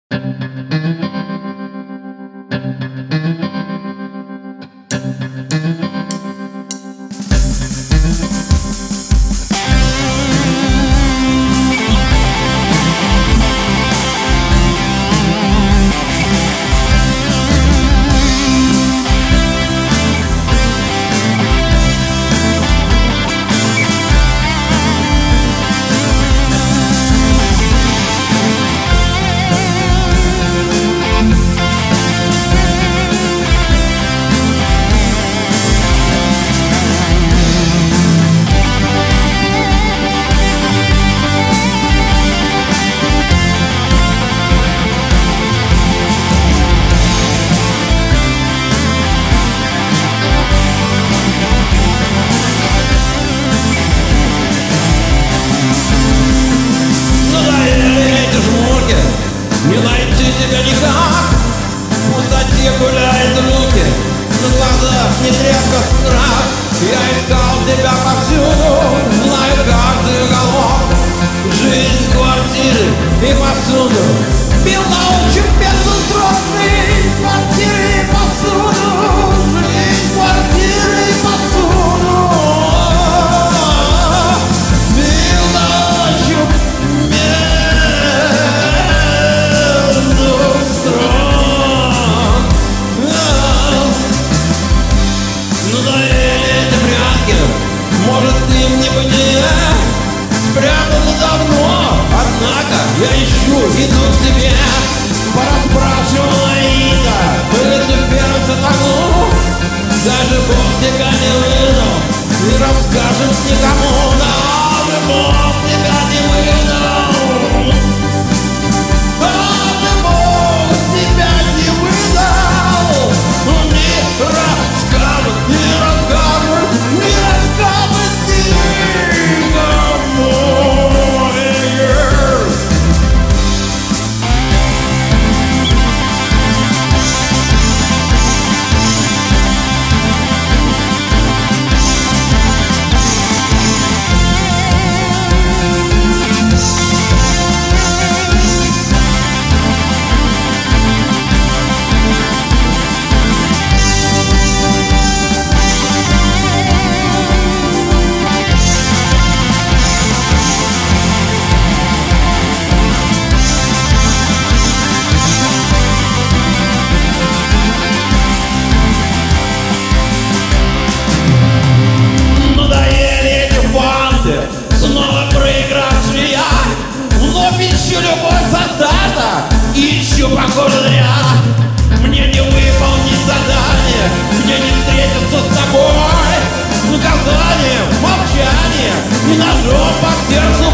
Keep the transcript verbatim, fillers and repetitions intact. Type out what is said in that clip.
Не найти тебя никак, в пустоте гуляют руки, на глазах не тряпка страх. Я искал тебя повсюду, знаю каждый уголок, жизнь, квартиры и посуду. Бил научу безустройный, квартиры и посуду, жизнь, квартиры и посуду. Бил научу может, ты мне бы не спрятала давно, однако я ищу, иду к тебе. Пораспрашивала Ида, разуперся тому, даже Бог тебя не выдал, не расскажет никому, даже Бог тебя не выдал, даже Бог тебя не выдал, не расскажет, не расскажет, не расскажет. Ищу любовь со старта, ищу похоже зря. Мне не выполнить задание, мне не встретиться с тобой. Наказание, молчание и ножом по сердцу